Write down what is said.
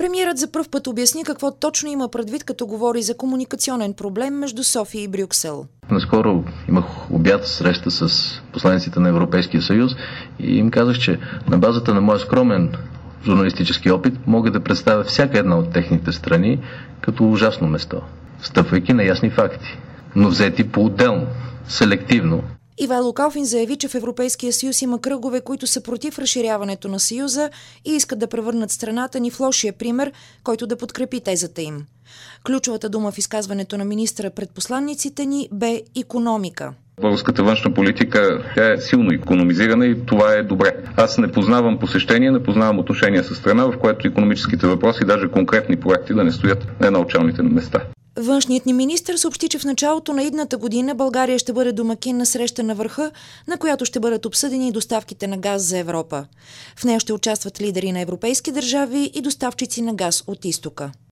Премиерът за пръв път обясни какво точно има предвид, като говори за комуникационен проблем между София и Брюксел. Наскоро имах обяд, среща с посланиците на Европейския съюз и им казах, че на базата на моя скромен журналистически опит мога да представя всяка една от техните страни като ужасно место, стъпвайки на ясни факти, но взети по-отделно, селективно. Ивайло Калфин заяви, че в Европейския съюз има кръгове, които са против разширяването на съюза и искат да превърнат страната ни в лошия пример, който да подкрепи тезата им. Ключовата дума в изказването на министъра пред посланниците ни бе икономика. Българската външна политика тя е силно икономизирана и това е добре. Аз не познавам посещения, не познавам отношения с страна, в което икономическите въпроси, даже конкретни проекти да не стоят на една от челните места. Външният ни министър съобщи, че в началото на идната година България ще бъде домакин на среща на върха, на която ще бъдат обсъдени доставките на газ за Европа. В нея ще участват лидери на европейски държави и доставчици на газ от изтока.